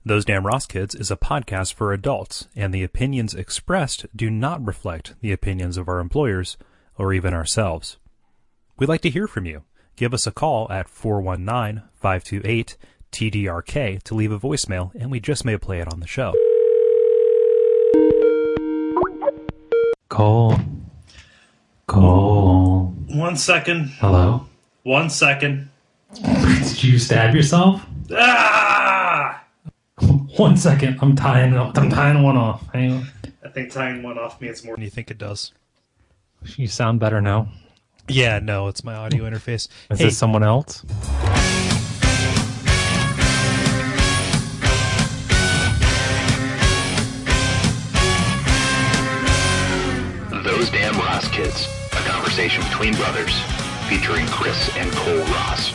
Those Damn Ross Kids is a podcast for adults, and the opinions expressed do not reflect the opinions of our employers or even ourselves. We'd like to hear from you. Give us a call at 419-528-TDRK to leave a voicemail, and we just may play it on the show. Cole. 1 second. Hello? 1 second. Did you stab yourself? Ah! 1 second. I'm tying one off. Hang on. I think tying one off means more than you think it does. You sound better now. Yeah, no, it's my audio interface. Is this someone else? Those Damn Ross Kids, a conversation between brothers, featuring Chris and Cole Ross.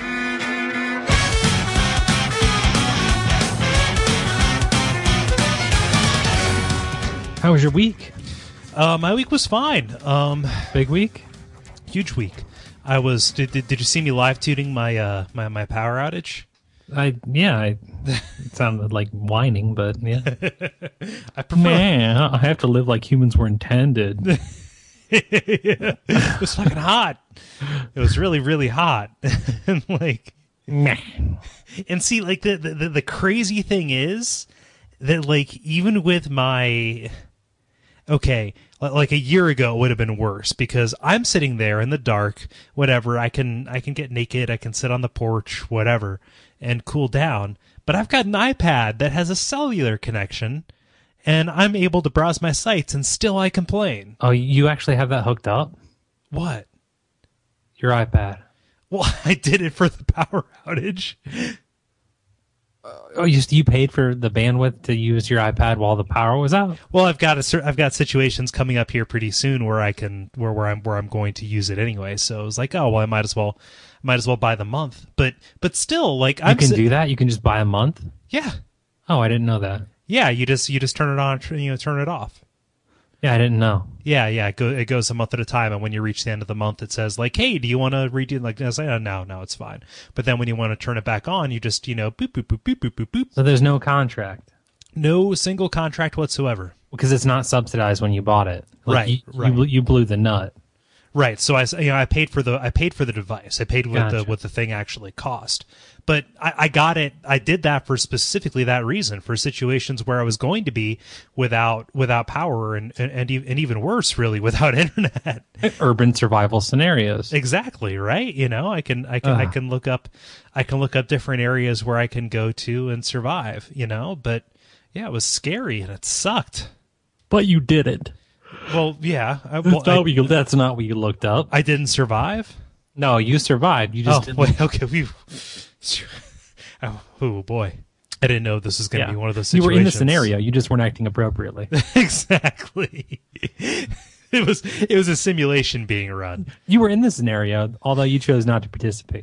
How was your week? My week was fine. Big week? Huge week. I was. Did you see me live tweeting my my power outage? It sounded like whining, but yeah. I prefer. Man, I have to live like humans were intended. It was fucking hot. It was really, really hot. And like, and see, like the crazy thing is that like even with my like a year ago it would have been worse because I'm sitting there in the dark, whatever. I can get naked. I can sit on the porch, whatever, and cool down. But I've got an iPad that has a cellular connection, and I'm able to browse my sites, and still I complain. Oh, you actually have that hooked up? What? Your iPad. Well, I did it for the power outage. Oh, you paid for the bandwidth to use your iPad while the power was out? Well, I've got situations coming up here pretty soon where I'm going to use it anyway. So I was like, oh well, I might as well buy the month. But still, like you can do that. You can just buy a month. Yeah. Oh, I didn't know that. Yeah, you just turn it on, turn it off. Yeah, I didn't know. Yeah, it goes a month at a time, and when you reach the end of the month, it says like, "Hey, do you want to redo?" Like, I say, oh, no, it's fine. But then when you want to turn it back on, you just boop boop boop boop boop boop boop. So there's no contract. No single contract whatsoever. Because it's not subsidized when you bought it. Like, Right. You blew the nut. Right. So I paid for the device. I paid what Gotcha. the thing actually cost. But I got it. I did that for specifically that reason, for situations where I was going to be without power and even worse, really, without internet. Urban survival scenarios. Exactly. Right. I can look up different areas where I can go to and survive. But yeah, it was scary and it sucked. But you did it. Well, yeah. That's not what you looked up. I didn't survive. No, you survived. You just didn't. Wait, okay. Oh boy, I didn't know this was going to be one of those situations. You were in the scenario. You just weren't acting appropriately. Exactly. It was a simulation being run. You were in the scenario, although you chose not to participate.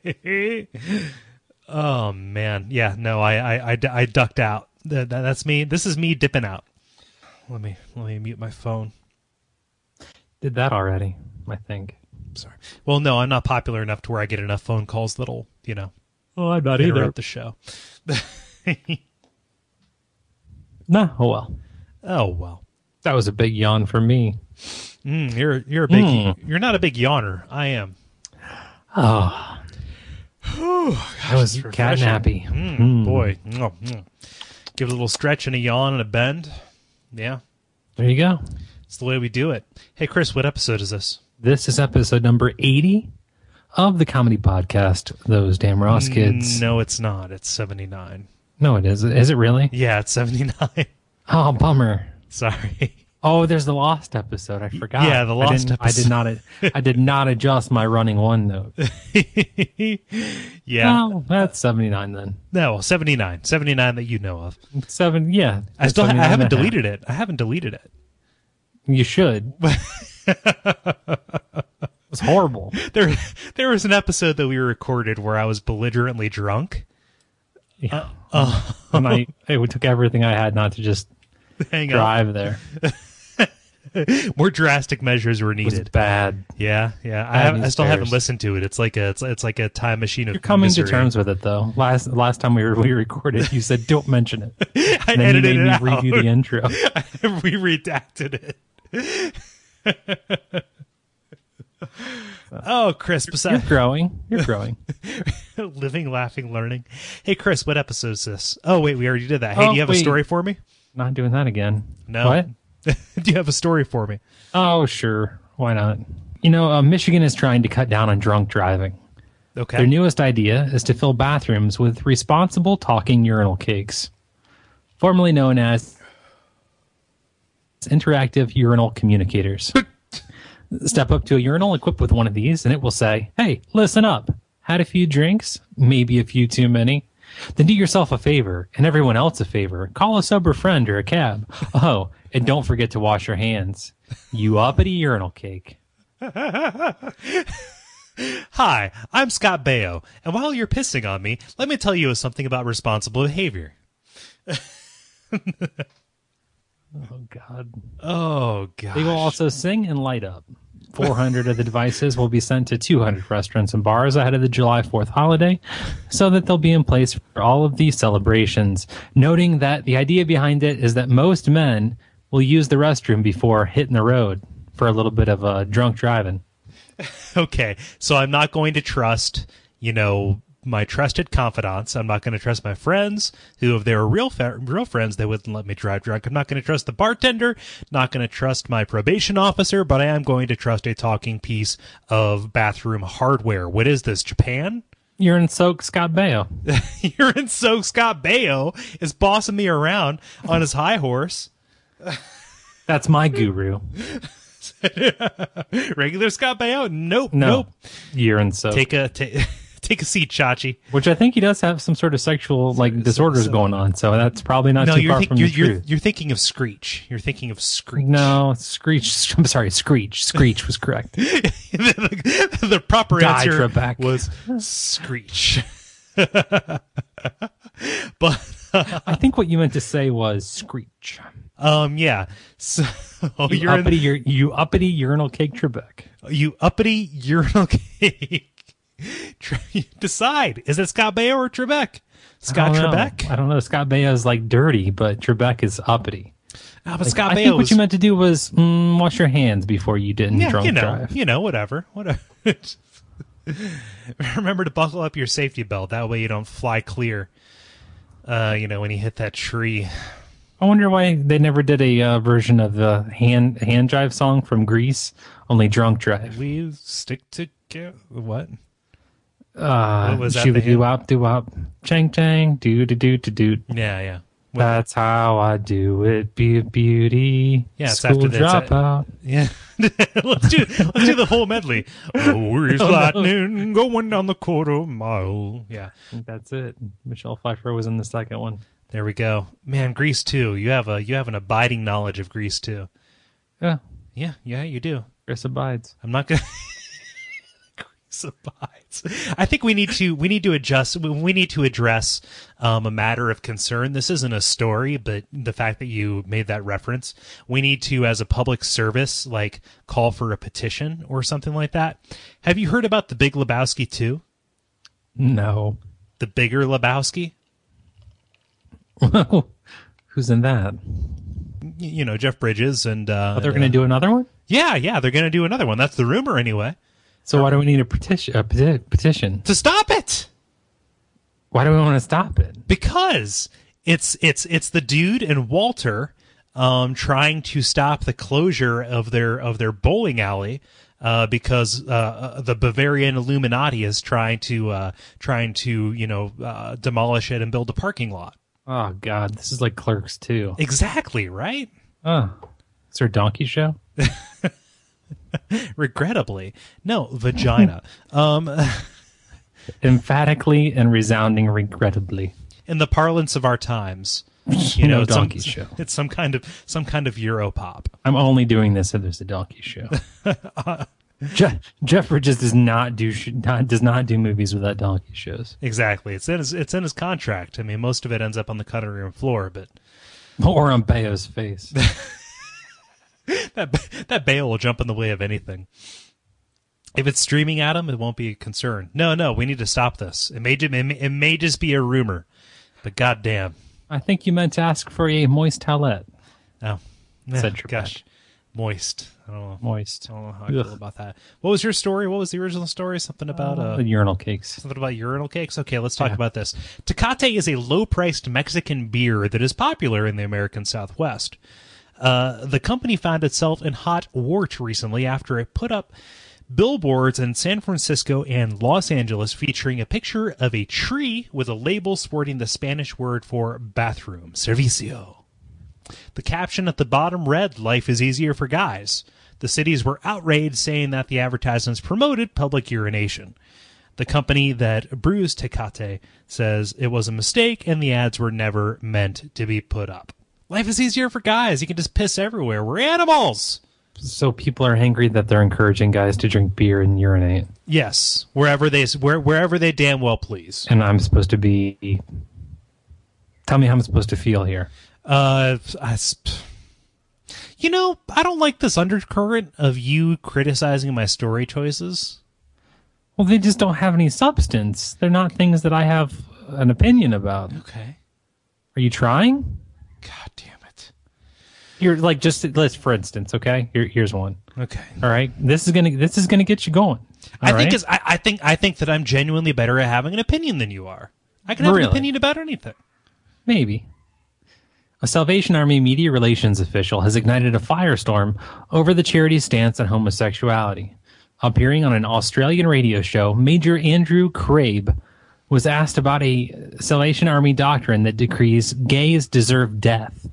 Oh man, yeah. No, I ducked out. That's me. This is me dipping out. Let me mute my phone. Did that already, I think. Sorry. Well, no, I'm not popular enough to where I get enough phone calls that'll, Oh, I'm not interrupt the show. Nah, oh well. Oh well. That was a big yawn for me. You're a big. You're not a big yawner. I am. Oh. Gosh, I was catnappy. Boy. Give it a little stretch and a yawn and a bend. Yeah. There you go. It's the way we do it. Hey, Chris, what episode is this? This is episode number 80 of the comedy podcast, Those Damn Ross Kids. No, it's not. It's 79. No, it is. Is it really? Yeah, it's 79. Oh, bummer. Sorry. Oh, there's the Lost episode. I forgot. Yeah, the Lost episode. I did not adjust my running one note. Yeah. No, that's 79 then. No, 79. 79 that you know of. Yeah. I haven't deleted it. I haven't deleted it. You should. It was horrible. There was an episode that we recorded where I was belligerently drunk. Yeah. And I took everything I had not to just Hang drive there. More drastic measures were It was needed. bad. Yeah. Bad I news still haven't bears. listened to it. It's like a time machine of You're coming misery. to terms with it, though. Last time we recorded, you said don't mention it. I And then you edited made me it out. redo the intro. We redacted it. Oh, Chris, You're besides growing. You're growing. living, laughing, learning. Hey, Chris, what episode is this? Oh, wait, we already did that. Hey, Oh, do you have a wait. story for me? Not doing that again. No. What? Do you have a story for me? Oh, sure. Why not? Michigan is trying to cut down on drunk driving. Okay. Their newest idea is to fill bathrooms with responsible talking urinal cakes, formerly known as interactive urinal communicators. Step up to a urinal equipped with one of these, and it will say, "Hey, listen up. Had a few drinks, maybe a few too many. Then do yourself a favor and everyone else a favor. Call a sober friend or a cab. Oh, and don't forget to wash your hands. You uppity urinal cake." Hi, I'm Scott Baio, and while you're pissing on me, let me tell you something about responsible behavior. Oh, God. Oh, gosh. They will also sing and light up. 400 of the devices will be sent to 200 restaurants and bars ahead of the July 4th holiday so that they'll be in place for all of these celebrations, noting that the idea behind it is that most men will use the restroom before hitting the road for a little bit of drunk driving. Okay, so I'm not going to trust, my trusted confidants. I'm not going to trust my friends who, if they were real friends, they wouldn't let me drive drunk. I'm not going to trust the bartender, not going to trust my probation officer, but I am going to trust a talking piece of bathroom hardware. What is this, Japan? You're in Soak Scott Baio. You're in so Scott Baio is bossing me around on his high horse. That's my guru. Regular Scott Baio? Nope. No, Nope. you're in Soak. Take a seat, Chachi. Which I think he does have some sort of sexual disorders going on, so that's probably not No, too far from the truth. you're thinking of Screech. You're thinking of Screech. No, Screech. I'm sorry, Screech. Screech was correct. the proper Die, answer Trebek. was Screech. But I think what you meant to say was Screech. yeah. So You uppity urinal cake Trebek. you uppity urinal cake. Decide, is it Scott Baio or Trebek? Scott Trebek? I don't know. Scott Baio is like dirty, but Trebek is uppity. But Scott I Baio think what was, you meant to do was wash your hands before you didn't drunk drive. whatever. Remember to buckle up your safety belt. That way you don't fly clear. When you hit that tree. I wonder why they never did a version of the hand drive song from Grease, only drunk drive. We stick together. What? What was that, Shooby the hand? doo wop, chang chang, doo doo doo doo doo. Yeah. That's how I do it. Be a beauty. Yeah, it's School after that. dropout. Yeah. let's do the whole medley. Oh, it's lightning going down the quarter mile. Yeah. I think that's it. Michelle Pfeiffer was in the second one. There we go. Man, Grease 2. You have an abiding knowledge of Grease 2. Yeah, Yeah, you do. Chris abides. I'm not gonna Grease abides. I think we need to adjust. We need to address a matter of concern. This isn't a story, but the fact that you made that reference, we need to, as a public service, like call for a petition or something like that. Have you heard about the Big Lebowski 2? No. The Bigger Lebowski? Who's in that? Jeff Bridges and They're going to do another one? Yeah, they're going to do another one. That's the rumor anyway. So why do we need a petition? To stop it. Why do we want to stop it? Because it's the dude and Walter trying to stop the closure of their bowling alley because the Bavarian Illuminati is trying to demolish it and build a parking lot. Oh, God. This is like Clerks 2. Exactly, right? Oh. Is there a donkey show? Regrettably. No, vagina. Emphatically and resounding regrettably. In the parlance of our times, No it's donkey show. It's some kind of Europop. I'm only doing this if there's a donkey show. Jeff Bridges does not do movies without donkey shows. Exactly. It's in his contract. I mean, most of it ends up on the cutting room floor, but Or on Baio's face. That bail will jump in the way of anything. If it's streaming at him, it won't be a concern. No, we need to stop this. It may just be a rumor, but goddamn. I think you meant to ask for a moist towelette. Oh, Said Trebek. gosh, moist. I don't know. Moist. I don't know how I feel about that. What was your story? What was the original story? Something about The urinal cakes. something about urinal cakes? Okay, let's talk about this. Tecate is a low-priced Mexican beer that is popular in the American Southwest. The company found itself in hot wart recently after it put up billboards in San Francisco and Los Angeles featuring a picture of a tree with a label sporting the Spanish word for bathroom, servicio. The caption at the bottom read, "Life is easier for guys." The cities were outraged, saying that the advertisements promoted public urination. The company that brews Tecate says it was a mistake and the ads were never meant to be put up. Life is easier for guys. You can just piss everywhere. We're animals. So people are angry that they're encouraging guys to drink beer and urinate. Yes, wherever they damn well please. And I'm supposed to be... Tell me how I'm supposed to feel here. I don't like this undercurrent of you criticizing my story choices. Well, they just don't have any substance. They're not things that I have an opinion about. Okay. Are you trying? God damn it. You're like, let's, for instance, okay? Here's one. Okay. All right. This is gonna get you going. I think that I'm genuinely better at having an opinion than you are. I can have an opinion about anything. Maybe. A Salvation Army media relations official has ignited a firestorm over the charity's stance on homosexuality. Appearing on an Australian radio show, Major Andrew Crabe was asked about a Salvation Army doctrine that decrees gays deserve death.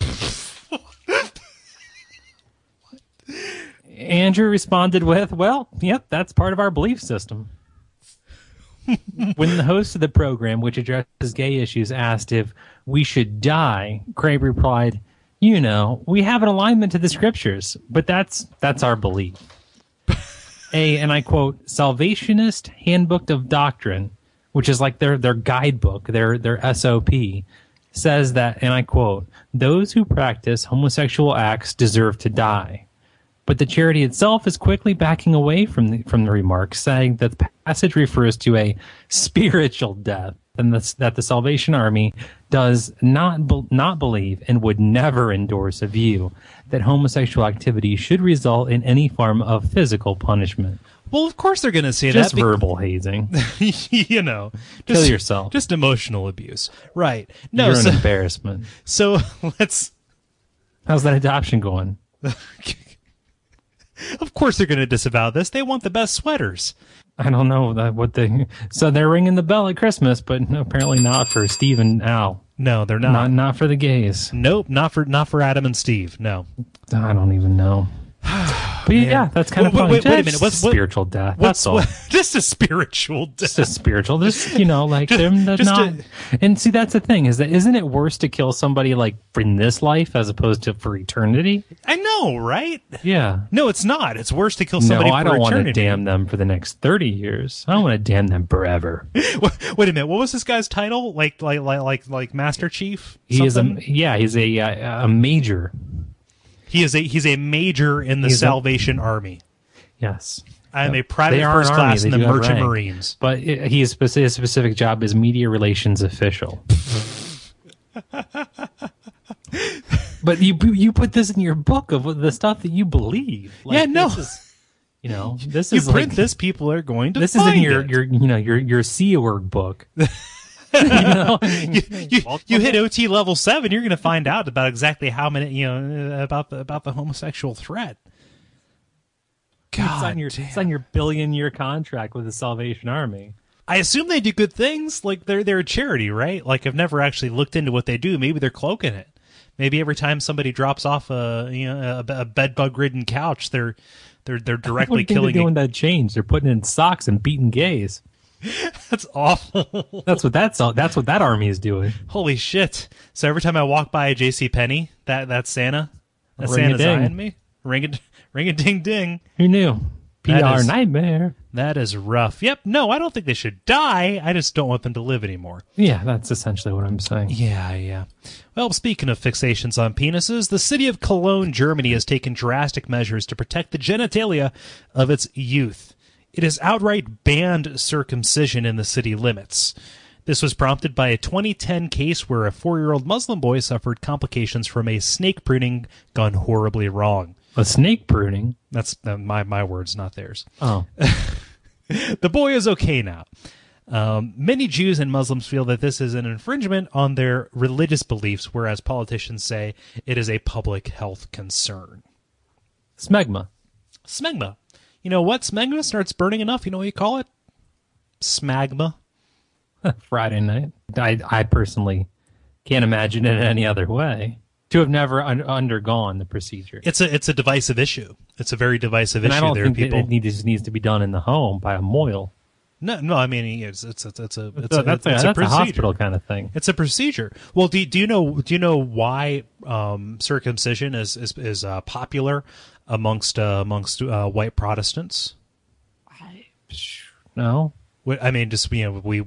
Andrew responded with, "Well, yep, that's part of our belief system." When the host of the program, which addresses gay issues, asked if we should die, Craig replied, "We have an alignment to the scriptures, but that's our belief." And I quote, Salvationist Handbook of Doctrine, which is like their guidebook, their SOP, says that, and I quote, "Those who practice homosexual acts deserve to die." But the charity itself is quickly backing away from the remarks, saying that the passage refers to a spiritual death, and that the Salvation Army does not believe and would never endorse a view that homosexual activity should result in any form of physical punishment. Well, of course they're going to say Just that. verbal hazing. Kill yourself. Just emotional abuse. Right. You're an embarrassment. So let's... How's that adoption going? Of course they're going to disavow this. They want the best sweaters. I don't know so they're ringing the bell at Christmas, but apparently not for Steve and Al. No, they're not. Not for the gays. Nope, not for Adam and Steve. No. I don't even know. But yeah, that's kind of funny. Wait a minute. What's spiritual death? That's all. Just a spiritual death. Just a spiritual. And see, that's the thing is that isn't it worse to kill somebody like in this life as opposed to for eternity? I know, right? Yeah. No, it's not. It's worse to kill somebody for eternity. No, I don't want to damn them for the next 30 years. I want to damn them forever. Wait a minute. What was this guy's title? Like Master Chief? He's a major. He's a major in the Salvation Army. Yes. I am a private first class in the Merchant Marines. But his specific job is media relations official. But you put this in your book of the stuff that you believe. This is print this, people are going to. This find is in your Sea Org book. You hit OT level 7, you're going to find out about exactly how many, about the homosexual threat. God, it's on your billion-year contract with the Salvation Army. I assume they do good things. Like they're a charity, right? Like I've never actually looked into what they do. Maybe they're cloaking it. Maybe every time somebody drops off a bed bug-ridden couch, they're directly killing. They're doing that change. They're putting in socks and beating gays. That's awful. That's what that army is doing. Holy shit! So every time I walk by a JCPenney, that's Santa. That's Santa's eyeing me. Ring a ding ding. Who knew? PR nightmare. That is rough. Yep. No, I don't think they should die. I just don't want them to live anymore. Yeah, that's essentially what I'm saying. Yeah. Well, speaking of fixations on penises, the city of Cologne, Germany has taken drastic measures to protect the genitalia of its youth. It has outright banned circumcision in the city limits. This was prompted by a 2010 case where a 4-year-old Muslim boy suffered complications from a snake pruning gone horribly wrong. A snake pruning? That's my words, not theirs. Oh. The boy is okay now. Many Jews and Muslims feel that this is an infringement on their religious beliefs, whereas politicians say it is a public health concern. Smegma. Smegma. You know what? Smegma starts burning enough. You know what you call it? Smagma. Friday night. I personally can't imagine it any other way. To have never undergone the procedure. It's a divisive issue. It's a very divisive issue. I don't think people... it just needs to be done in the home by a mohel. No. I mean, it's a a hospital kind of thing. It's a procedure. Well, do you know why circumcision is popular amongst white Protestants? No. I mean, just we the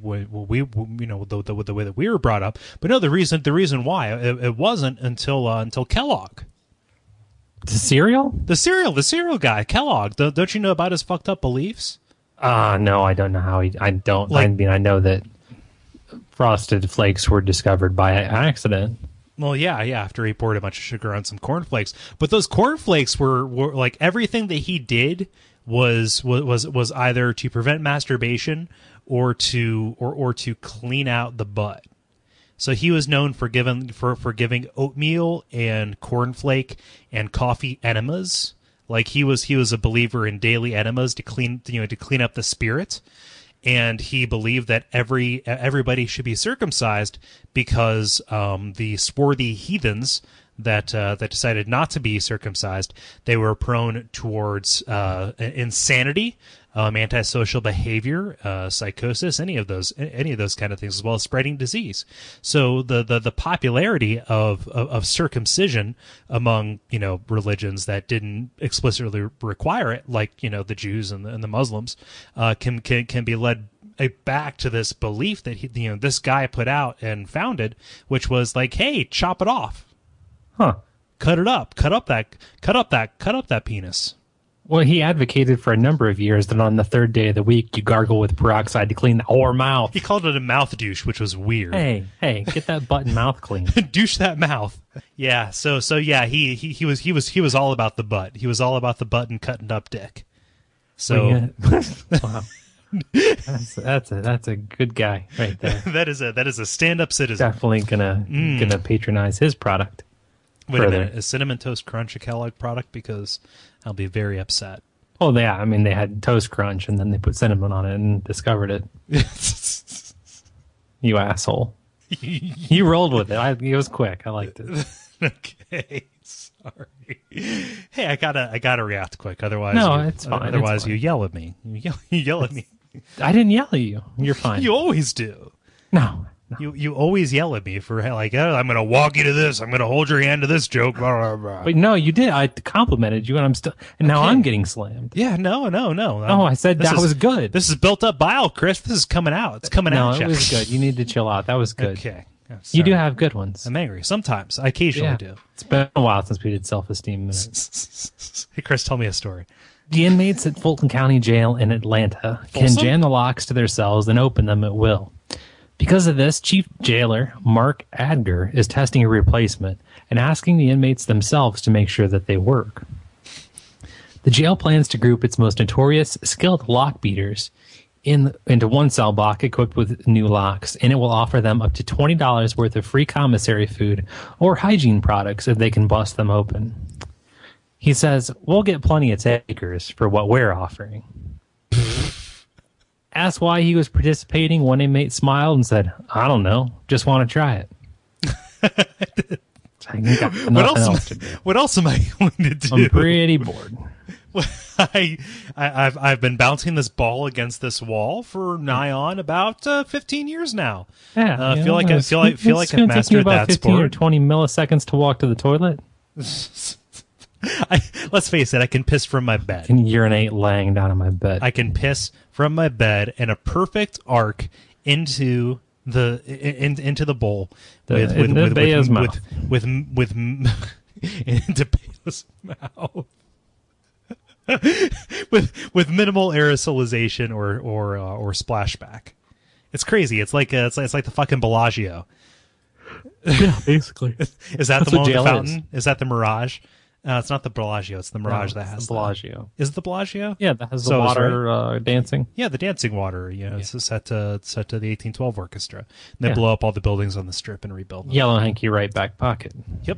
way that we were brought up, but no, the reason why it wasn't until Kellogg, the cereal guy Kellogg. Don't you know about his fucked up beliefs? No, I don't know how I don't. I mean, I know that Frosted Flakes were discovered by accident. Well, yeah. After he poured a bunch of sugar on some cornflakes, but those cornflakes were like everything that he did was either to prevent masturbation or to clean out the butt. So he was known for giving oatmeal and cornflake and coffee enemas. Like he was a believer in daily enemas to clean up the spirit. And he believed that everybody should be circumcised because the swarthy heathens that decided not to be circumcised, they were prone towards insanity, antisocial behavior, psychosis, any of those kind of things, as well as spreading disease. So the popularity of circumcision among religions that didn't explicitly require it, like the Jews and the Muslims, can be led back to this belief that this guy put out and founded, which was like, hey, chop it off. Huh. Cut it up. Cut up that penis. Well, he advocated for a number of years that on the third day of the week you gargle with peroxide to clean the whore mouth. He called it a mouth douche, which was weird. Hey, get that butt and mouth clean. Douche that mouth. Yeah. So yeah, he was all about the butt. He was all about the butt and cutting up dick. So wow. That's a good guy right there. that is a stand-up citizen. Definitely gonna patronize his product. Wait a minute, is Cinnamon Toast Crunch a Kellogg product? Because I'll be very upset. Oh, yeah. I mean, they had Toast Crunch, and then they put cinnamon on it and discovered it. You asshole. You rolled with it. It was quick. I liked it. Okay, sorry. Hey, I gotta react quick. Otherwise, it's fine. Otherwise, you yell at me. You yell at me. I didn't yell at you. You're fine. You always do. No. You always yell at me for like, oh, I'm going to walk you to this. I'm going to hold your hand to this joke. Blah, blah, blah. But no, you did. I complimented you, and now I'm getting slammed. Yeah, no. Oh, I said that was good. This is built up bile, Chris. This is coming out. It's coming out. No, it was good. You need to chill out. That was good. Okay. You do have good ones. I'm angry. Sometimes. I occasionally do. It's been a while since we did self-esteem minutes. Hey, Chris, tell me a story. The inmates at Fulton County Jail in Atlanta can jam the locks to their cells and open them at will. Because of this, Chief Jailer Mark Adger is testing a replacement and asking the inmates themselves to make sure that they work. The jail plans to group its most notorious skilled lock beaters into one cell block equipped with new locks, and it will offer them up to $20 worth of free commissary food or hygiene products if they can bust them open. He says, "We'll get plenty of takers for what we're offering." Asked why he was participating, one inmate smiled and said, "I don't know, just want to try it." What else am I going to do? I'm pretty bored. I've been bouncing this ball against this wall for nigh on about 15 years now. Yeah, I feel like I've mastered about that 15 sport. or 20 milliseconds to walk to the toilet. Let's face it, I can piss from my bed. Can urinate laying down on my bed. I can piss from my bed in a perfect arc into the bowl into Bayo's mouth. into Bayo's mouth. with minimal aerosolization or splashback. It's crazy. It's like the fucking Bellagio. Yeah, basically. Is that That's the what one with the jail fountain? Is that the Mirage? It's not the Bellagio. It's the Mirage that has the Bellagio. Is it the Bellagio? Yeah, that has the So it's water dancing. Yeah, the dancing water. It's set to the 1812 orchestra. And they Yeah. blow up all the buildings on the strip and rebuild them. Yellow hanky right back pocket. Yep.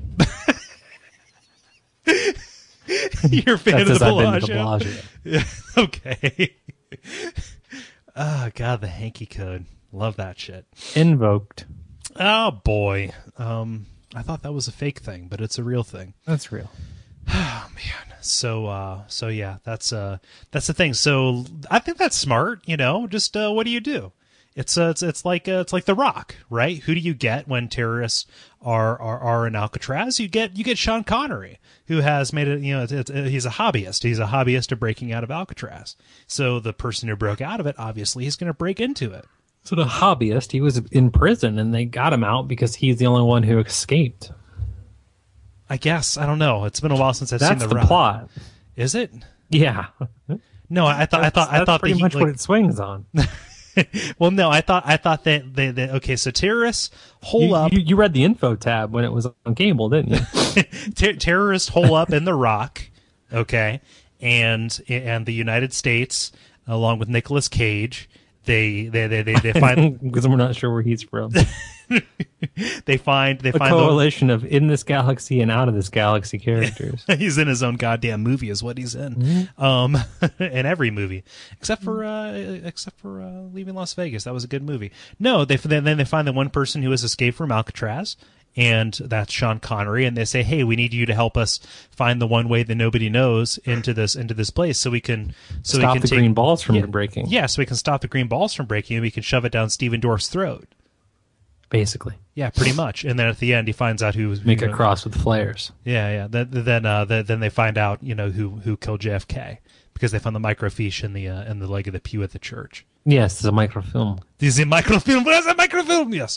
You're a fan That's of the as I've been to the Bellagio? Bellagio. Yeah. Okay. Oh God, the hanky code. Love that shit. Invoked. Oh boy. I thought that was a fake thing, but it's a real thing. That's real. Oh man. So yeah, that's the thing. So I think that's smart, just what do you do? It's like The Rock, right? Who do you get when terrorists are in Alcatraz? You get Sean Connery, who has made it, he's a hobbyist. He's a hobbyist of breaking out of Alcatraz. So the person who broke out of it, obviously, he's going to break into it. So the hobbyist, he was in prison and they got him out because he's the only one who escaped. I guess. I don't know. It's been a while since I've That's seen the Rock. plot. Is it? Yeah. No, I thought That's pretty that much what it swings on. Well, no, I thought that they okay. So terrorists hole up. You read the info tab when it was on cable, didn't you? Terrorists hole up in the Rock, okay, and the United States, along with Nicolas Cage, they find Because we're not sure where he's from. they find A coalition of in this galaxy and out of this galaxy characters. he's in his own goddamn movie is what he's in. Mm-hmm. In every movie except for Leaving Las Vegas. That was a good movie. No, then they find the one person who has escaped from Alcatraz, and that's Sean Connery, and they say, hey, we need you to help us find the one way that nobody knows into this place, so we can Stop the take green balls from breaking. Yeah, so we can stop the green balls from breaking, and we can shove it down Stephen Dorff's throat. Basically. Yeah, pretty much. And then at the end, he finds out who Make a cross with flares. Yeah. Then they find out, who killed JFK, because they found the microfiche in the leg of the pew at the church. Yes, it's a microfilm. This is a microfilm. What is a microfilm? Yes.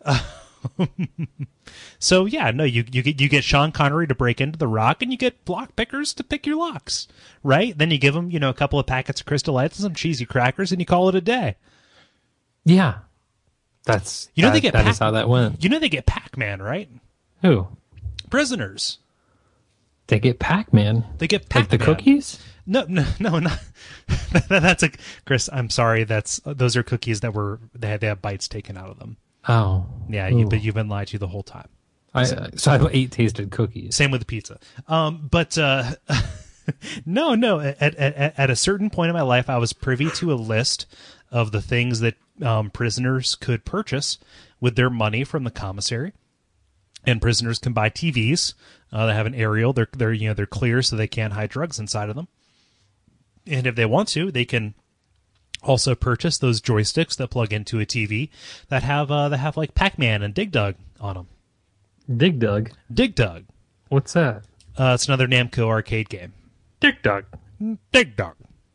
So yeah, no, you get Sean Connery to break into the Rock, and you get lock pickers to pick your locks, right? Then you give them, a couple of packets of Crystal Lights and some cheesy crackers, and you call it a day. Yeah. That's that is how that went. They get Pac-Man, right? Who? Prisoners. They get Pac-Man. They get Pac-Man. Like the cookies? No, not. That's a Chris. I'm sorry. Those are cookies that they have bites taken out of them. Oh. Yeah, but you've been lied to the whole time. So I ate tasted cookies. Same with the pizza. But no. At a certain point in my life, I was privy to a list of the things that prisoners could purchase with their money from the commissary. And prisoners can buy TVs. They have an aerial. They're clear, so they can't hide drugs inside of them. And if they want to, they can also purchase those joysticks that plug into a TV that have like Pac-Man and Dig Dug on them. Dig Dug? Dig Dug. What's that? It's another Namco arcade game. Dig Dug. Dig Dug.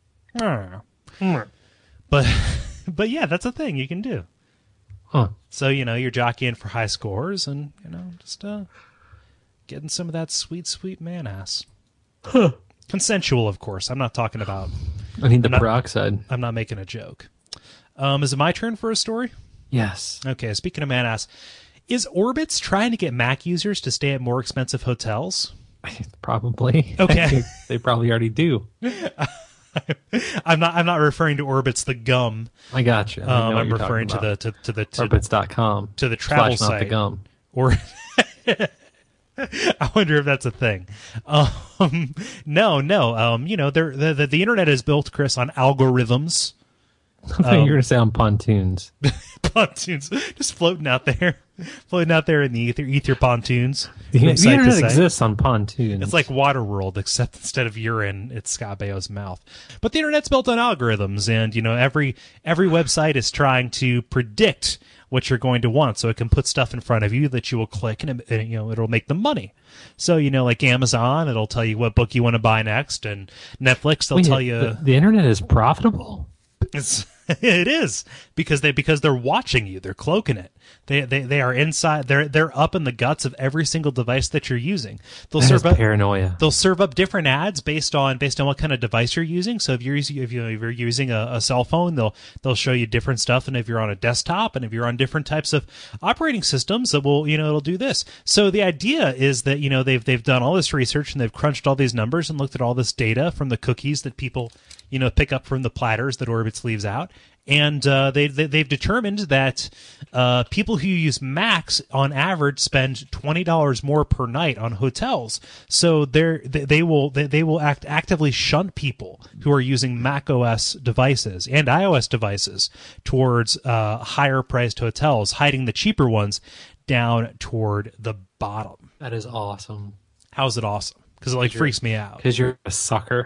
But yeah, that's a thing you can do. Huh. So, you're jockeying for high scores and, just getting some of that sweet, sweet man ass. Huh. Consensual, of course. I'm not talking about... I need the peroxide. I'm not making a joke. Is it my turn for a story? Yes. Okay, speaking of man ass, is Orbitz trying to get Mac users to stay at more expensive hotels? Probably. Okay. They probably already do. I'm not referring to Orbitz the gum. I got you. I'm referring to the Orbitz.com. To the travel / not site. the gum. Or I wonder if that's a thing. No. The internet is built, Chris, on algorithms. I thought you were going to say on pontoons. pontoons just floating out there in the ether pontoons. The from site to internet site. exists on pontoons. It's like Waterworld, except instead of urine, it's Scott Baio's mouth. But the internet's built on algorithms, and every website is trying to predict what you're going to want, so it can put stuff in front of you that you will click, and it'll make them money. So like Amazon, it'll tell you what book you want to buy next, and Netflix, they'll tell you the internet is profitable. It is because they're watching you. They're cloaking it. They are inside. They're up in the guts of every single device that you're using. They'll serve up paranoia. They'll serve up different ads based on what kind of device you're using. So if you're using a cell phone, they'll show you different stuff. And if you're on a desktop, and if you're on different types of operating systems, that will it'll do this. So the idea is that they've done all this research, and they've crunched all these numbers and looked at all this data from the cookies that people pick up from the platters that Orbitz leaves out. And they've determined that people who use Macs on average spend $20 more per night on hotels. So they will actively shunt people who are using Mac OS devices and iOS devices towards higher priced hotels, hiding the cheaper ones down toward the bottom. That is awesome. How's it awesome? Because it freaks me out. Because you're a sucker.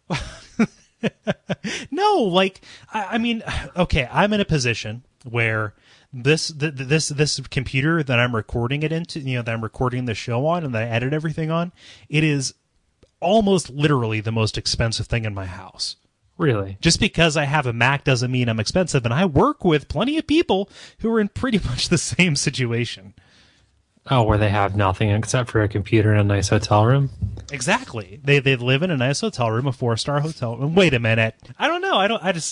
No, I mean, okay, I'm in a position where this computer that I'm recording it into, that I'm recording the show on and that I edit everything on, it is almost literally the most expensive thing in my house. Really? Just because I have a Mac doesn't mean I'm expensive, and I work with plenty of people who are in pretty much the same situation. Oh, where they have nothing except for a computer in a nice hotel room? Exactly. They live in a nice hotel room, a 4-star hotel room. Wait a minute. I don't know. I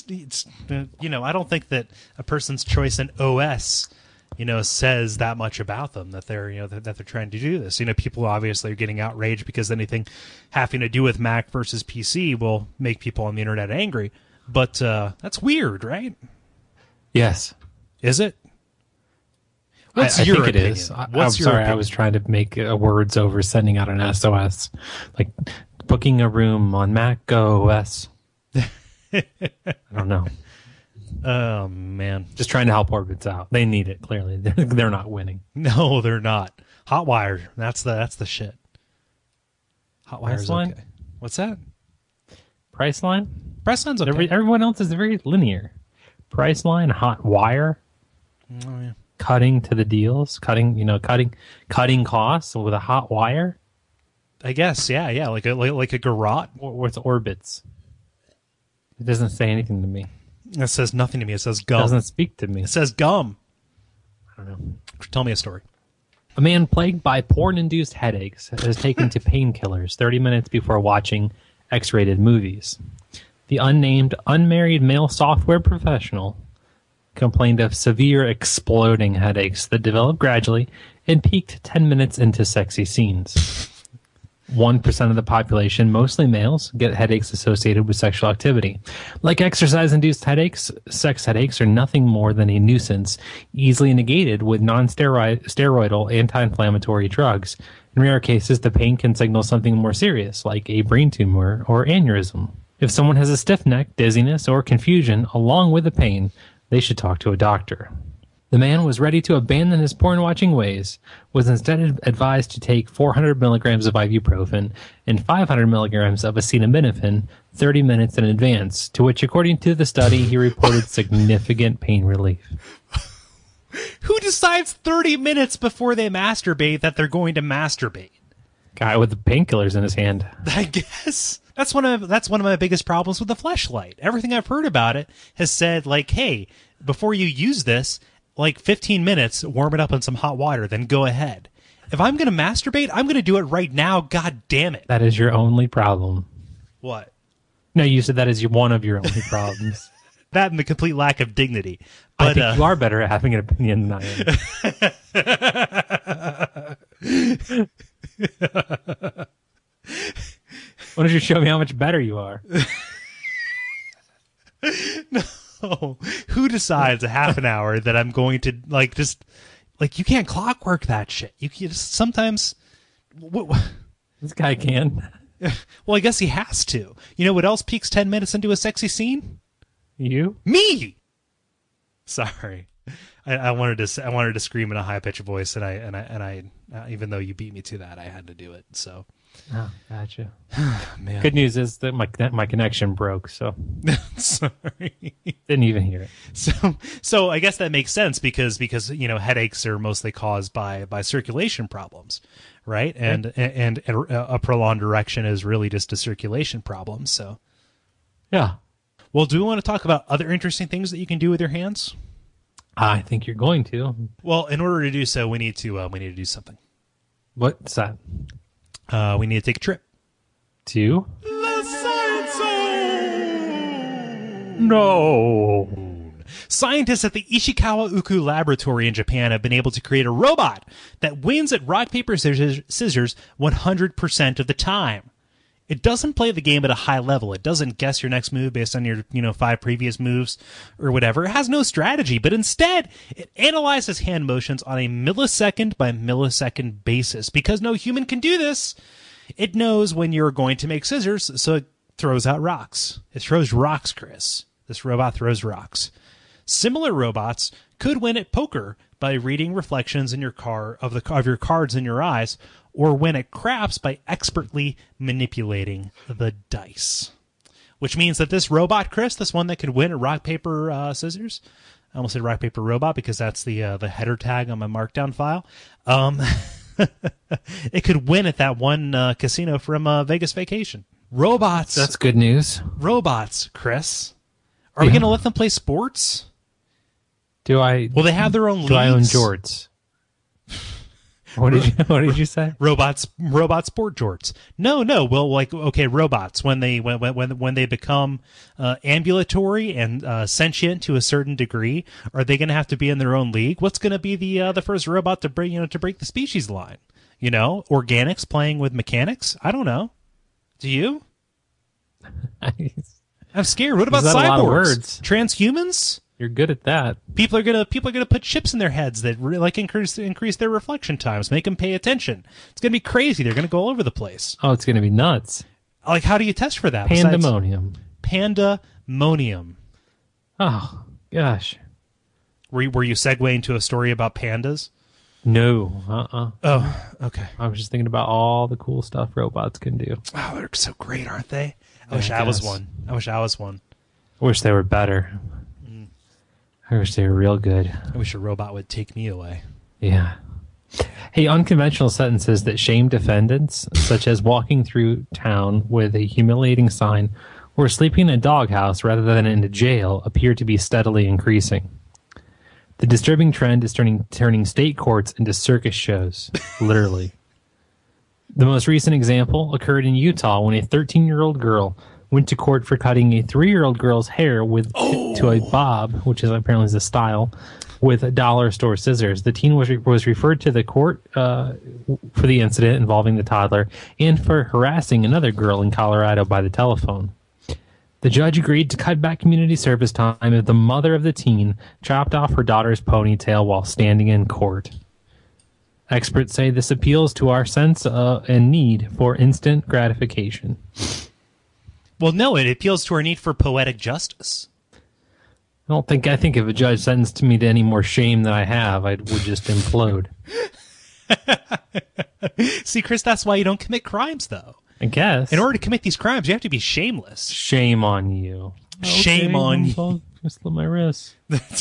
don't think that a person's choice in OS, says that much about them, that they're, that they're trying to do this. People obviously are getting outraged because anything having to do with Mac versus PC will make people on the internet angry. But that's weird, right? Yes. Is it? What's your think opinion? It is. I'm sorry, I was trying to make words over sending out an SOS, like booking a room on Mac OS. I don't know. Oh man, just trying to help Orbitz out. They need it. Clearly, they're not winning. No, they're not. Hotwire. That's the shit. Hotwire's okay. What's that? Priceline. Priceline's okay. Everyone else is very linear. Priceline, Hotwire. Oh yeah. Cutting to the deals, cutting costs with a hot wire. I guess, yeah, like a garrote. What's Orbitz? It doesn't say anything to me. It says nothing to me. It says gum. It doesn't speak to me. It says gum. I don't know. Tell me a story. A man plagued by porn-induced headaches is taken to painkillers 30 minutes before watching X-rated movies. The unnamed, unmarried male software professional complained of severe exploding headaches that developed gradually and peaked 10 minutes into sexy scenes. 1% of the population, mostly males, get headaches associated with sexual activity. Like exercise-induced headaches, sex headaches are nothing more than a nuisance, easily negated with non-steroidal anti-inflammatory drugs. In rare cases, the pain can signal something more serious, like a brain tumor or aneurysm. If someone has a stiff neck, dizziness, or confusion along with the pain, they should talk to a doctor. The man was ready to abandon his porn-watching ways, was instead advised to take 400 milligrams of ibuprofen and 500 milligrams of acetaminophen 30 minutes in advance, to which, according to the study, he reported significant pain relief. Who decides 30 minutes before they masturbate that they're going to masturbate? Guy with the painkillers in his hand. I guess. That's one of my biggest problems with the Fleshlight. Everything I've heard about it has said, hey, before you use this, 15 minutes, warm it up in some hot water, then go ahead. If I'm going to masturbate, I'm going to do it right now. God damn it. That is your only problem. What? No, you said that is one of your only problems. That and the complete lack of dignity. But, I think you are better at having an opinion than I am. Why don't you show me how much better you are? No. Who decides a half an hour that I'm going to you can't clockwork that shit. You just sometimes. This guy can. Well, I guess he has to. You know what else peaks 10 minutes into a sexy scene? You? Me! Sorry. I wanted to scream in a high pitched voice, and I even though you beat me to that, I had to do it. So, Oh, gotcha. man, Good news is that my connection broke, so sorry. didn't even hear it. So I guess that makes sense because headaches are mostly caused by circulation problems, right? And a prolonged erection is really just a circulation problem. So, Yeah, well, do we want to talk about other interesting things that you can do with your hands? I think you're going to. Well, in order to do so, we need to do something. What's that? We need to take a trip. To? The Science Zone! No. Scientists at the Ishikawa Uku Laboratory in Japan have been able to create a robot that wins at rock, paper, scissors 100% of the time. It doesn't play the game at a high level. It doesn't guess your next move based on your 5 previous moves or whatever. It has no strategy, but instead it analyzes hand motions on a millisecond by millisecond basis. Because no human can do this, it knows when you're going to make scissors, so it throws out rocks. It throws rocks, Chris. This robot throws rocks. Similar robots could win at poker by reading reflections in your of your cards in your eyes, or win at craps by expertly manipulating the dice. Which means that this robot, Chris, this one that could win at rock, paper, scissors, I almost said rock, paper, robot because that's the header tag on my markdown file. It could win at that one casino from Vegas Vacation. Robots. That's good news. Robots, Chris. Are we going to let them play sports? Do I? Will they have their own leagues? Do I own jorts? What did you say? Robot sport jorts. No. Well, okay, robots when they become ambulatory and sentient to a certain degree, are they going to have to be in their own league? What's going to be the first robot to break the species line? Organics playing with mechanics? I don't know. Do you? I'm scared. What about Is that a lot of cyborgs? words? Transhumans? You're good at that. People are gonna put chips in their heads that increase their reflection times, make them pay attention. It's gonna be crazy. They're gonna go all over the place. Oh, it's going to be nuts. Like, how do you test for that? Pandemonium. Pandemonium. Oh, gosh. Were you segueing to a story about pandas? No. Oh, okay. I was just thinking about all the cool stuff robots can do. Oh, they're so great, aren't they? I I wish I was guess. one. I wish I was one. I wish they were better. I wish they were real good. I wish a robot would take me away. Yeah. Hey, unconventional sentences that shame defendants, such as walking through town with a humiliating sign or sleeping in a doghouse rather than in a jail, appear to be steadily increasing. The disturbing trend is turning state courts into circus shows, literally. The most recent example occurred in Utah when a 13-year-old girl went to court for cutting a 3-year-old girl's hair to a bob, which is apparently the style, with dollar store scissors. The teen was referred to the court for the incident involving the toddler and for harassing another girl in Colorado by the telephone. The judge agreed to cut back community service time if the mother of the teen chopped off her daughter's ponytail while standing in court. Experts say this appeals to our sense and need for instant gratification. Well, no, it appeals to our need for poetic justice. I think if a judge sentenced me to any more shame than I have, I would just implode. See, Chris, that's why you don't commit crimes, though. I guess. In order to commit these crimes, you have to be shameless. Shame on you. Shame on you. I'll just slit my wrist.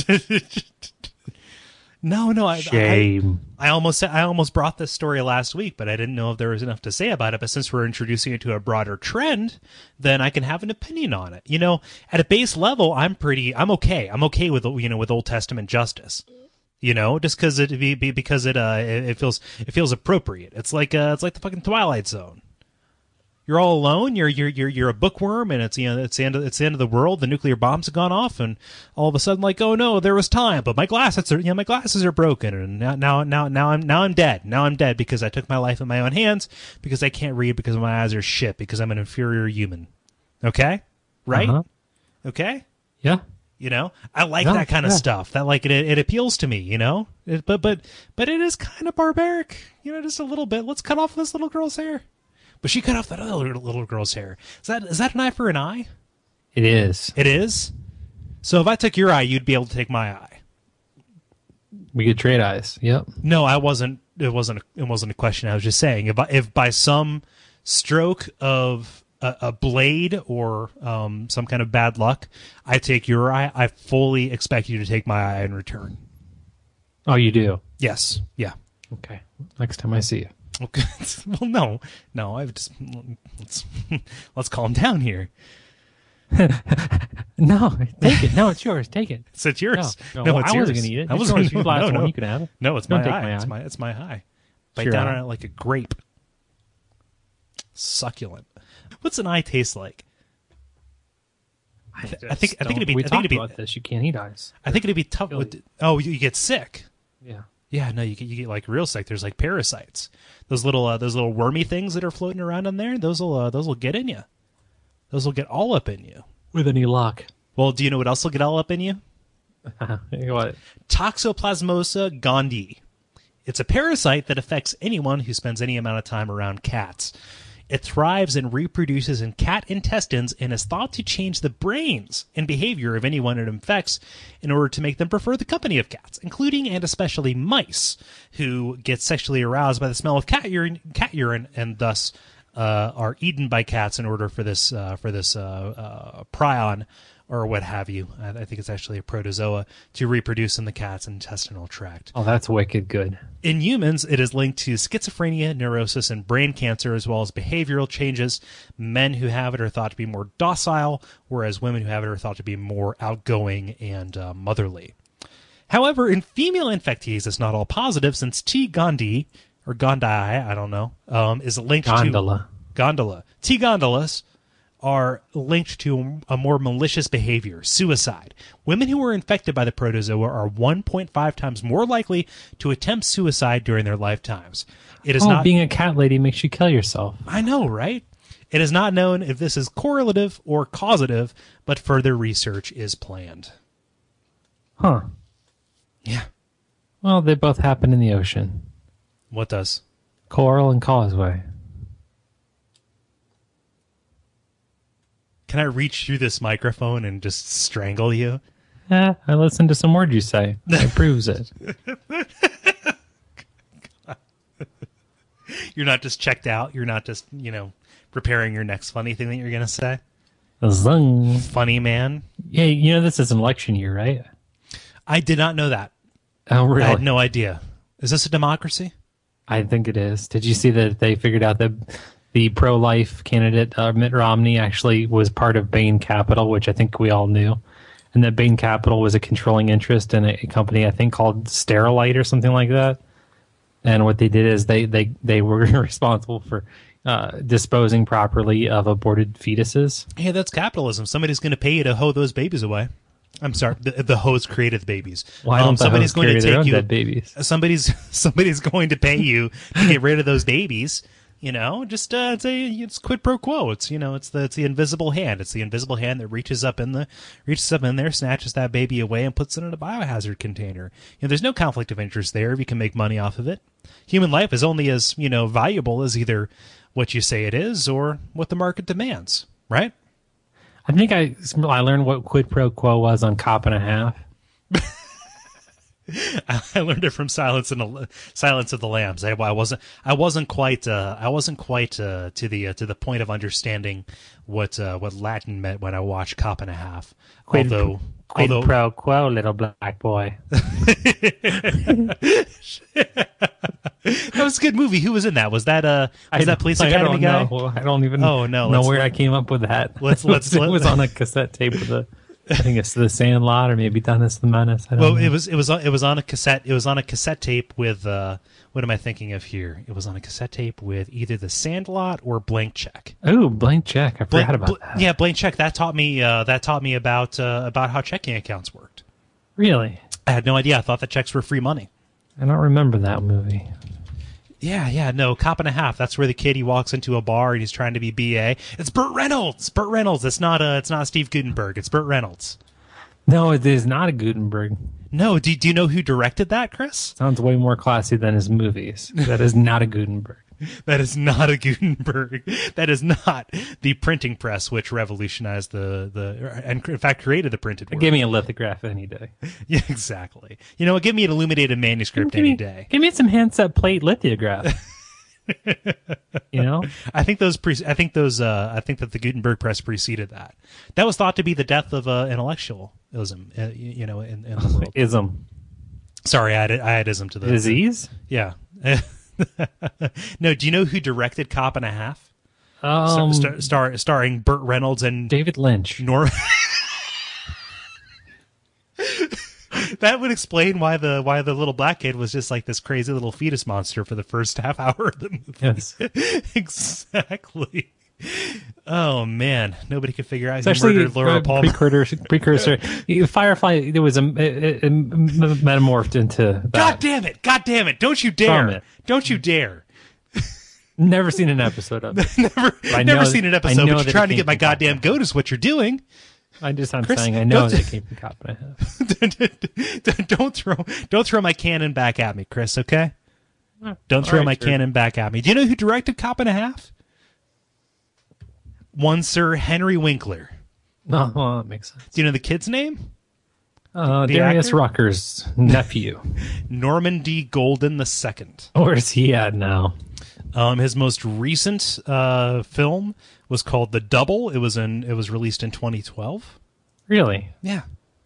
No. Shame. I almost brought this story last week, but I didn't know if there was enough to say about it. But since we're introducing it to a broader trend, then I can have an opinion on it. At a base level, I'm okay. I'm okay with with Old Testament justice. Just because it feels appropriate. It's like the fucking Twilight Zone. You're all alone. You're a bookworm, and it's the end of the world. The nuclear bombs have gone off, and all of a sudden, oh no, there was time, but my glasses are broken, and now I'm dead. Now I'm dead because I took my life in my own hands because I can't read because my eyes are shit because I'm an inferior human. Okay, right? Uh-huh. Okay. Yeah. I like that kind of stuff. That it appeals to me. But it is kind of barbaric. Just a little bit. Let's cut off this little girl's hair. But she cut off that other little girl's hair. Is that an eye for an eye? It is. It is? So if I took your eye, you'd be able to take my eye. We could trade eyes. Yep. No, I wasn't. It wasn't a question. I was just saying if by some stroke of a blade or some kind of bad luck, I take your eye, I fully expect you to take my eye in return. Oh, you do? Yes. Yeah. Okay. Next time I see you. Okay. Well, no. I've just let's calm down here. No, take it. No, it's yours. Take it. It's yours. No, it's I yours. wasn't going to eat it. I It's wasn't yours. You last no. one. You can have it. No, it's Don't my take eye. my eye. It's my eye. Bite Sure. down on it like a grape. Succulent. What's an eye taste like? I think it'd be. We I think talked it'd be. about this. You can't eat eyes. I think it'd be tough. You get sick. Yeah. Yeah, no, you get like real sick. There's like parasites. Those little wormy things that are floating around in there. Those will get in you. Those will get all up in you. With any luck. Well, do you know what else will get all up in you? What? Toxoplasmosa gondii. It's a parasite that affects anyone who spends any amount of time around cats. It thrives and reproduces in cat intestines and is thought to change the brains and behavior of anyone it infects in order to make them prefer the company of cats, including and especially mice, who get sexually aroused by the smell of cat urine and thus are eaten by cats in order for this prion or what have you. I think it's actually a protozoa to reproduce in the cat's intestinal tract. Oh, that's wicked good. In humans, it is linked to schizophrenia, neurosis, and brain cancer, as well as behavioral changes. Men who have it are thought to be more docile, whereas women who have it are thought to be more outgoing and motherly. However, in female infectees, it's not all positive, since T. gondii, or gondii, I don't know, is linked Gondola. to... Gondola. T. gondolas are linked to a more malicious behavior, suicide. Women who are infected by the protozoa are 1.5 times more likely to attempt suicide during their lifetimes. It is not being a cat lady makes you kill yourself. I know, right? It is not known if this is correlative or causative, but further research is planned. Huh. Yeah. Well, they both happen in the ocean. What does? Coral and Causeway. Can I reach through this microphone and just strangle you? Yeah, I listened to some words you say. It proves it. You're not just checked out. You're not just, preparing your next funny thing that you're going to say. Zung. Funny man. Yeah, this is an election year, right? I did not know that. Oh, really? I had no idea. Is this a democracy? I think it is. Did you see that they figured out that the pro-life candidate, Mitt Romney, actually was part of Bain Capital, which I think we all knew, and that Bain Capital was a controlling interest in a company, I think, called Sterilite or something like that. And what they did is they were responsible for disposing properly of aborted fetuses. Hey, that's capitalism. Somebody's going to pay you to hoe those babies away. I'm sorry, the hoes created the babies. Why don't somebody's going to take you? Dead babies? Somebody's going to pay you to get rid of those babies. It's quid pro quo. It's the invisible hand. It's the invisible hand that reaches up in there, snatches that baby away, and puts it in a biohazard container. There's no conflict of interest there if you can make money off of it. Human life is only as valuable as either what you say it is or what the market demands. Right? I think I learned what quid pro quo was on Cop and a Half. I learned it from Silence of the Lambs. I wasn't quite to the point of understanding what Latin meant when I watched Cop and a Half. Quid pro quo, little black boy. That was a good movie. Who was in that? Was that Police Academy guy? I don't even know where I came up with that. It was on a cassette tape with I think it's The Sandlot or maybe Dennis the Menace. I don't know. It was on a cassette. It was on a cassette tape with what am I thinking of here? It was on a cassette tape with either The Sandlot or Blank Check. Oh, Blank Check! I forgot about that. Yeah, Blank Check. That taught me about how checking accounts worked. Really? I had no idea. I thought that checks were free money. I don't remember that movie. Yeah, no, Cop and a Half. That's where the kid, he walks into a bar and he's trying to be BA. It's Burt Reynolds. Burt Reynolds. It's not Steve Guttenberg. It's Burt Reynolds. No, it is not a Gutenberg. No, do you know who directed that, Chris? Sounds way more classy than his movies. That is not a Gutenberg. That is not a Gutenberg. That is not the printing press which revolutionized and in fact created the printed word. Give me a lithograph any day. Yeah, exactly. You know what? Give me an illuminated manuscript any day. Give me some handset plate lithograph. You know, I think that the Gutenberg press preceded that. That was thought to be the death of intellectualism. You know, in the world. Ism. Sorry, I added ism to the Disease. Yeah. No, do you know who directed Cop and a Half? Starring Burt Reynolds and David Lynch. Norm. That would explain why the little black kid was just like this crazy little fetus monster for the first half hour of the movie. Yes. Exactly. Oh man, nobody could figure out Especially who murdered Laura Palmer. Precursor. Firefly. There was a metamorphed into that. God damn it! Don't you dare! Don't you dare! Never seen an episode of it. Never seen an episode. But you're trying to get my goddamn goat is what you're doing. I'm Chris, saying I know that it came from Cop and a Half. Don't throw my cannon back at me, Chris. Okay? Don't throw my cannon back at me. Do you know who directed Cop and a Half? One Sir Henry Winkler. Oh, well, that makes sense. Do you know the kid's name? Darius actor? Rucker's nephew. Norman D. Golden II. Where's he at now? His most recent film was called The Double. It was released in 2012. Really? Yeah.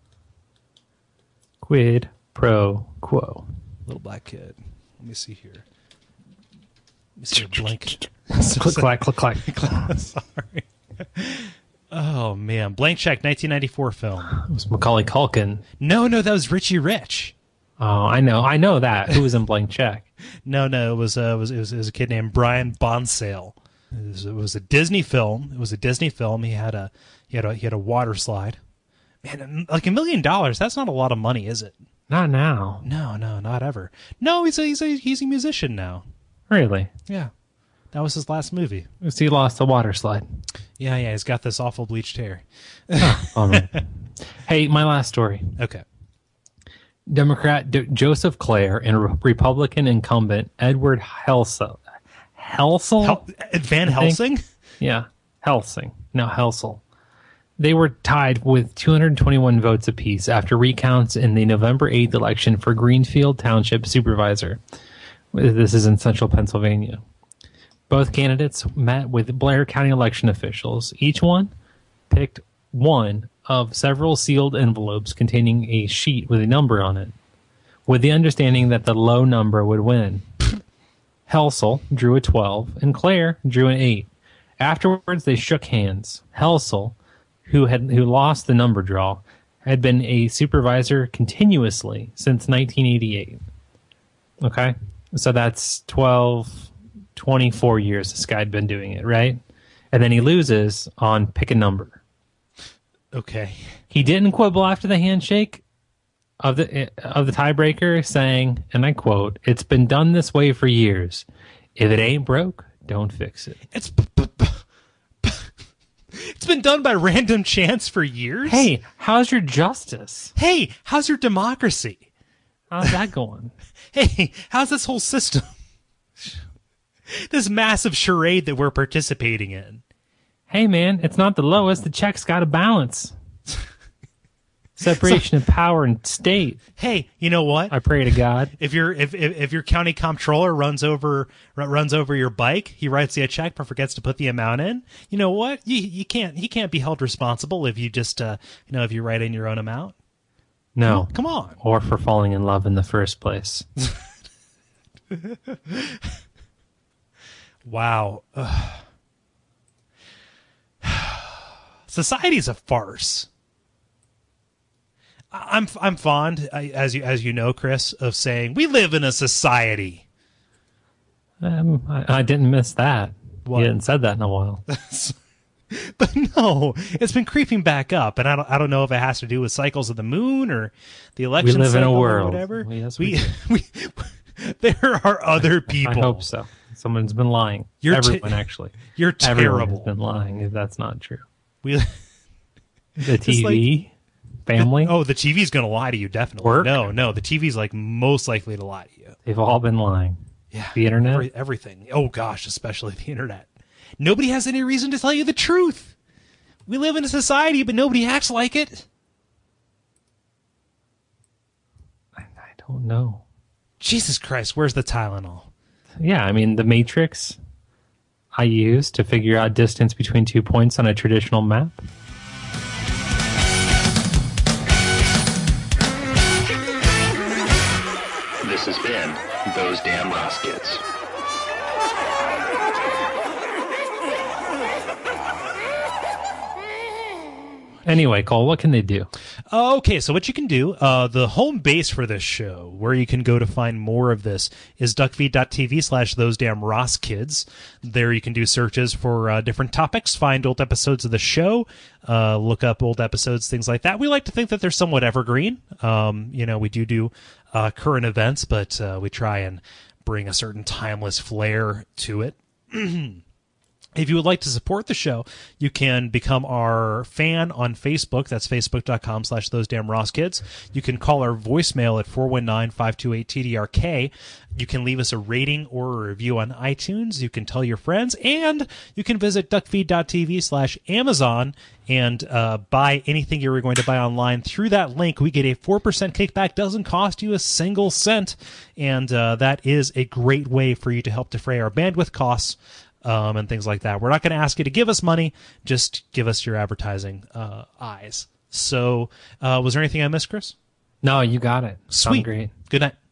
Quid pro quo. Little black kid. Let me see here. Let me see a blank. Click clack, click clack. Sorry. Oh man, Blank Check, 1994 film. It was Macaulay Culkin. No, that was Richie Rich. Oh, I know that. Who was in Blank Check? No, it was a kid named Brian Bonsale. It was a Disney film. He had a water slide. Man, like $1 million. That's not a lot of money, is it? Not now. No, not ever. No, he's a musician now. Really? Yeah, that was his last movie. Because he lost the water slide. Yeah, he's got this awful bleached hair. Hey, my last story. Okay. Democrat Joseph Clare and Republican incumbent Edward Helsel. Van Helsing? Yeah, Helsing. No, Helsel. They were tied with 221 votes apiece after recounts in the November 8th election for Greenfield Township Supervisor. This is in central Pennsylvania. Both candidates met with Blair County election officials. Each one picked one of several sealed envelopes containing a sheet with a number on it, with the understanding that the low number would win. Helsel drew a 12, and Clare drew an 8. Afterwards, they shook hands. Helsel, who lost the number draw, had been a supervisor continuously since 1988. Okay? So that's 24 years this guy had been doing it, right? And then he loses on pick a number. Okay. He didn't quibble after the handshake of the tiebreaker, saying, and I quote, "It's been done this way for years. If it ain't broke, don't fix it." It's been done by random chance for years? Hey, how's your justice? Hey, how's your democracy? How's that going? Hey, how's this whole system? This massive charade that we're participating in. Hey, man, it's not the lowest. The check's got a balance. Separation of power and state. Hey, you know what? I pray to God. If your county comptroller runs over your bike, he writes you a check but forgets to put the amount in. You know what? He can't be held responsible if you just if you write in your own amount. No. Come on. Or for falling in love in the first place. Wow. Society's a farce. I'm fond, as you know, Chris, of saying we live in a society. I didn't miss that. What? You hadn't said that in a while. But no, it's been creeping back up, and I don't know if it has to do with cycles of the moon or the election. We live in a cycle world. or whatever. Yes, we there are other people. I hope so. Someone's been lying. Everyone, actually. You're Everyone terrible. has been lying if that's not true. We The TV, family. Oh, the TV's going to lie to you, definitely. Work? No, the TV's like most likely to lie to you. They've all been lying. Yeah, The internet? everything. Oh gosh, especially the internet. Nobody has any reason to tell you the truth. We live in a society, but nobody acts like it. I don't know. Jesus Christ, where's the Tylenol? Yeah, I mean, the matrix I use to figure out distance between 2 points on a traditional map. This has been Those Damn Ross Kids. Anyway, Cole, what can they do? Okay, so what you can do, the home base for this show, where you can go to find more of this, is duckfeed.tv/those damn Ross Kids. There you can do searches for different topics, find old episodes of the show, look up old episodes, things like that. We like to think that they're somewhat evergreen. We do current events, but we try and bring a certain timeless flair to it. If you would like to support the show, you can become our fan on Facebook. That's facebook.com/those damn Ross Kids. You can call our voicemail at 419-528-TDRK. You can leave us a rating or a review on iTunes. You can tell your friends, and you can visit duckfeed.tv/Amazon and buy anything you're going to buy online. Through that link, we get a 4% kickback. Doesn't cost you a single cent, and that is a great way for you to help defray our bandwidth costs. And things like that. We're not going to ask you to give us money. Just give us your advertising eyes. So was there anything I missed, Chris? No, you got it. Sweet. Sound great. Good night.